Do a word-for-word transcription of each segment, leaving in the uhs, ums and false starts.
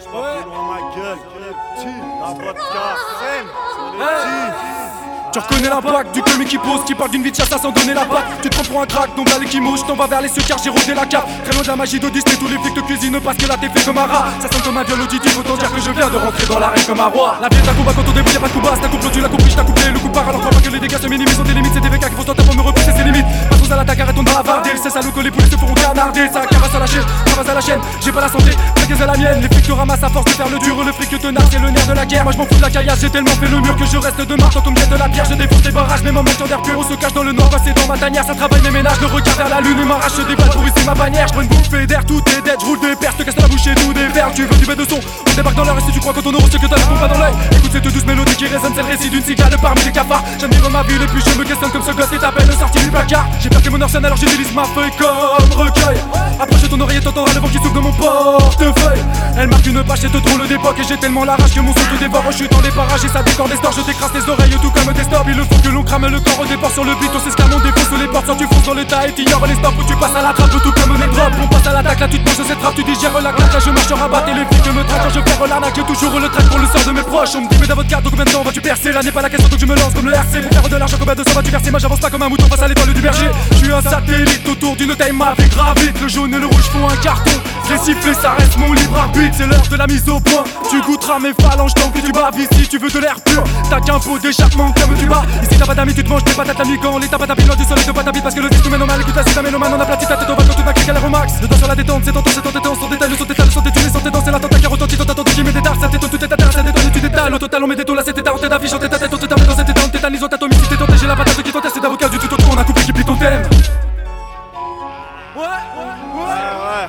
Ouais. Loin ma gueule, la vodka, scène, tu reconnais l'impact du comique qui pose, qui parle d'une vie de chasse sans donner la patte. Tu te prends pour un crack, donc balai qui mouche, t'en vas vers les cieux car j'ai rodé la cape. Très loin de la magie de Disney, tous les flics te cuisinent parce que là t'es fait comme un rat. Ça sonne comme un viol auditif, autant dire que je viens de rentrer dans l'arène comme un roi. La vie est un combat quand on débrouille, y'a pas de combat, c'est un couple, tu l'as compris, je t'ai couplé. Le coup part alors crois pas que les dégâts se minimisent, sont des limites, c'est des V K qui font tenter pour me repousser ses limites. Passons à l'attaque, arrêtons de bavarder, c'est salauds que les poulets se feront canarder. Ça carasse à la chaîne, carasse à la chaîne, j'ai pas la santé, la à la mienne. Les flics te ramassent à force de faire le dur, le fric te narre, c'est le nerf de la guerre. Moi je m'en fous de la caillasse, j'ai tellement fait le mur que je reste de marteau comme de la pierre. Je défonce des barrages, même en mettant d'air pur. On se cache dans le noir, passé dans ma tanière. Ça travaille mes ménages, le regard vers la lune et m'arrache des balles pour ici ma bannière. Je prends une bouffée d'air, tout est dead, je roule des pertes, te casse la bouche et tout des verres. Tu veux du bête de son, on débarque dans l'heure et si tu crois qu'au ton euro, c'est que t'as la pompe pas dans l'œil. Écoute cette douce mélodie qui résonne, c'est le récit d'une cigale parmi les cafards. J'aime vivre ma ville et puis je me questionne comme ce gosse qui t'appelle le sorti du placard. J'ai peur que mon heure sonne alors j'utilise ma feuille comme recueil. Approche de ton oreille et t'entendras le vent qui souffle de mon portefeuille. Elle marque une page, c'est trop le d'époque et j'ai tellement la rage que mon son te dévore. Je suis dans les parages et ça décore des stores, je t'écrase tes oreilles tout comme des stores. Il le faut que l'on crame le corps au départ sur le beat, on s'escame, on défonce les portes. Soit tu fonces dans le tas et t'ignores les stops, ou tu passes à la trappe tout comme les drops. On passe à l'attaque, là tu te manges cette trappe, tu digères la claque, là je marche en rabat et les flics me traquent. Je perds l'arnaque, j'ai toujours le track pour le sort de mes proches. On me dit mais dans votre carte, donc combien de temps vas-tu percer? Là n'est pas la question, donc je me lance comme le R C. Pour faire de l'argent, combien de sang vas-tu verser? Moi j'avance pas comme un mouton face à l'étoile du berger. Je suis un satellite autour d'une time avec gravite. Le jaune et le rouge font un carton, les sifflets ça reste mon libre arbitre. C'est l'heure de la mise au point, tu goûteras mes phalanges tant que tu baves. Ici tu veux de l'air pur, t'as qu'un pot d'échappement comme tu bats. Ici t'as pas d'amis, tu te manges des patates la nuit quand les tapas tapis loin du soleil de pas tapis. Parce que le disque nous mène au mal, écoute la cita mélomane. On aplatit ta tête au bas quand tu n'as qu'à l'air au max. Le temps sur la détente, c'est tentant, c'est tenté, on s'en détaille. Le son t'étale, le son t'étule, sans t'étendre, c'est la tente qui retentit. Ton t'attends qui met des dards, ça t'étonne, tout est à terre, ça détonne, tu détales. Au total on met des taux, là c'était ta tête d'affiche, on t'état tête, on t'état dans cette état, on tétanise, on t'atomise, t'es tenté, j'ai la patate qui t'enterre, c'est d'avocat du tout autour, on a coupé qui plie ton thème. Ouais, ouais, ouais,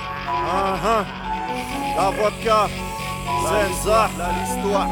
uh-huh. La vodka, Senza, l'histoire,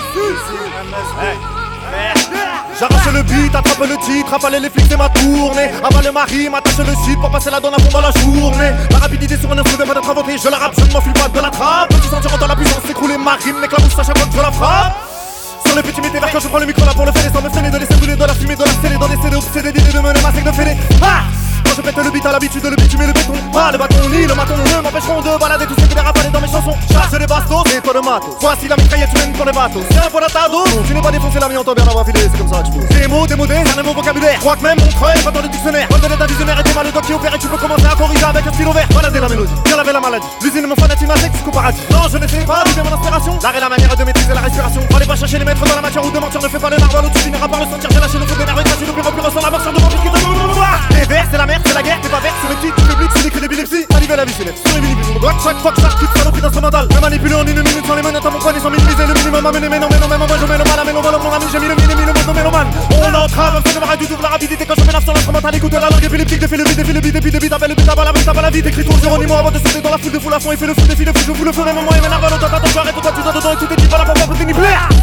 j'arrache le beat, attrape le titre, avaler les flics c'est ma tournée. Avale ma rime, attache le site pour passer la donne à fond dans la journée. La rapidité sur un instrument va d'être inventé, je la rappe, je ne m'enfuis pas de la trappe. Tu sentiras dans la puissance s'écrouler ma rime, m'éclabousse à chaque fois que je la frappe. Sur les petits métiers quand je prends le micro là pour le faire sans me freiner, de laisser brûler de la fumée, de la scellée, dans des C D obsédés d'idées de mener ma sec de fêler. Ah quand je pète le beat à l'habitude, le beat tu mets le béton. Pas le bâton ni le maton ne m'empêcheront de balader tous ceux qui les rafalent dans mes chansons. Charge les bastos et toi le matos. Voici la mitraillette humaine pour les bateaux. C'est un bon atado. Tu n'es pas défoncé la mienne, on bien avoir filé, c'est comme ça que je pose. Des mots démodés, c'est un nouveau vocabulaire. Crois que même mon creux est pas dans le dictionnaire. Bonne de l'état visionnaire et t'es mal le doc qui opère et tu peux commencer à corriger avec un stylo vert. Balader la mélodie, bien laver la maladie. L'usine mon fanatisme avec jusqu'au paradis. Non, je ne sais pas vider mon inspiration. L'art est la manière de maîtriser la respiration. Allez pas chercher les maîtres dans la matière ou de mentir, ne fais pas le narval ou tu finiras par le sentir. J'ai lâché le feu des nerfs et caché le plus rempli ressent la mort sur de mon pique qui te les verts, c'est la merde, c'est la guerre, t'es pas vert, c'est le titre, le public, c'est l'écrit d'épilepsie. Arrivé la vie, c'est net, sur les mini-bis, on doit chaque fois que ça recule, saloperie d'instrumental. Me manipuler en une minute sans les menottes à mon poignet, sans minimiser le minimum à mener, mais non, mais non, mais moi je mets le mal à mes longs mon ami, j'ai mis le mini, le mot mélomane. On entrave, un peu de radio, double la rapidité quand je mets sur l'instrumental, écoute la langue épileptique, défile le beat, défile le beat, défile le beat, appelle le beat, avant la vie, avant la vie, t'écris ton Géronimo avant de sauter dans la foule de foule à fond, il fait le fou, défile le fou, je vous le ferai, mais moi et mes narvals, autant, attends, j'arrête, toi, tu dois dedans et tout est dit, voilà pourquoi vous tenez plaire.